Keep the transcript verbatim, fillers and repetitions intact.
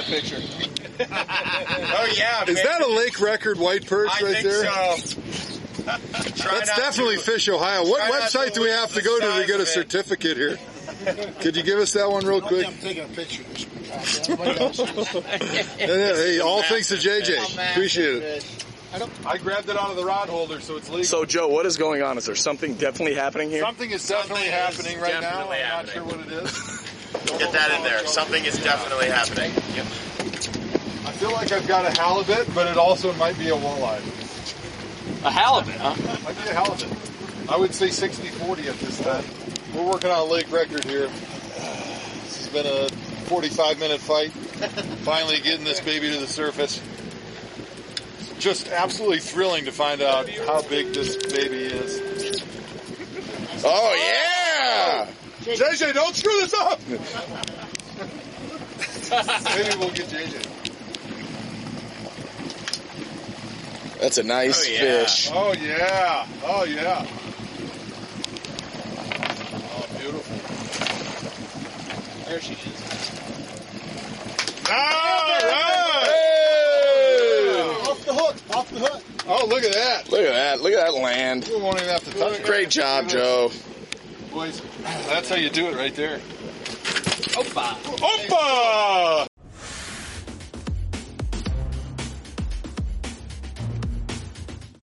picture. Oh, yeah. Is that a lake record white perch I right think there? so. That's definitely to, Fish Ohio. What website do we have to go to to get a certificate here? Could you give us that one real quick? I'm taking a picture. Hey, all thanks to J J. Appreciate it. I grabbed it out of the rod holder, so it's legal. So, Joe, what is going on? Is there something definitely happening here? Something is definitely Something happening is right definitely now. I'm happening. not sure what it is. Get that in there. Something is definitely happening. Yep. I feel like I've got a halibut, but it also might be a walleye. A halibut, huh? Might be a halibut. I would say sixty forty at this time. We're working on a lake record here. This has been a forty-five minute fight. Finally getting this baby to the surface. Just absolutely thrilling to find out how big this baby is. Oh, yeah! J J, don't screw this up! Maybe we'll get J J. That's a nice Oh, yeah. fish. Oh, yeah. Oh, yeah. Oh, beautiful. There she is. All right! Hey! Off the hook. Off the hook. Oh, look at that. Look at that. Look at that land. We won't even have to touch it. Great job, Joe. Boys, that's how you do it right there. Opa! Opa!